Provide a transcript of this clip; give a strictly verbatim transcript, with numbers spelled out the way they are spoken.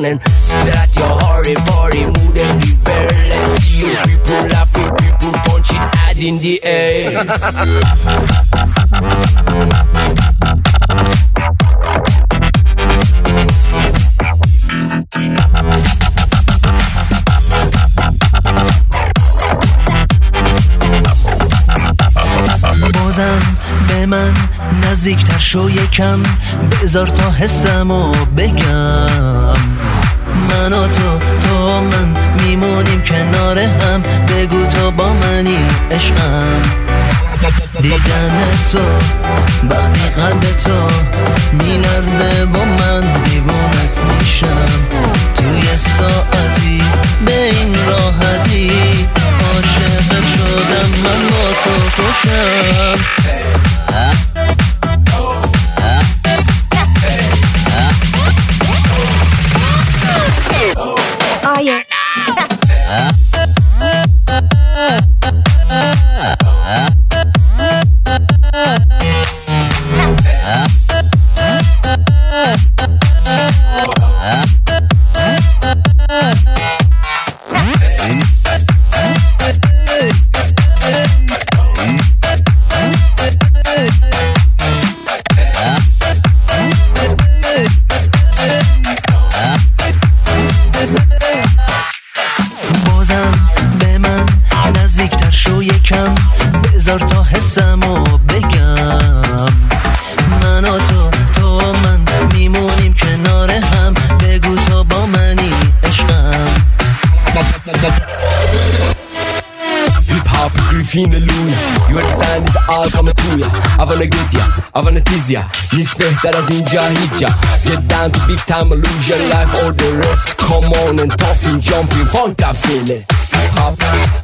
and spit at your hurry party, move everywhere. Let's see you people laughing, people punching head in the air. بازم به من نزدیکتر شو یکم، بذار تا حسمو بگم. من و تو تو من میمونیم کنار هم، بگو تو با منی عشقم. دیدن تو وقتی قلب تو میلرزه با من دیوونت میشم. توی ساعتی به این راحتی عاشقت شدم، من با تو خوشم. Oh yeah. بازم به من نزدیکتر شو یکم، بذار تا حسمو بگم. من و تو تو من میمونیم کنار هم، بگو تو با منی عشقم. Hip hop, Griffin, Louis. You understand this all coming to ya. I wanna get ya, I wanna tease ya. نیست بهتر از اینجا هیچ جا. Get down to big time, lose your life or the rest. Come on and tough and jumping, funk that feeling. Hip hop.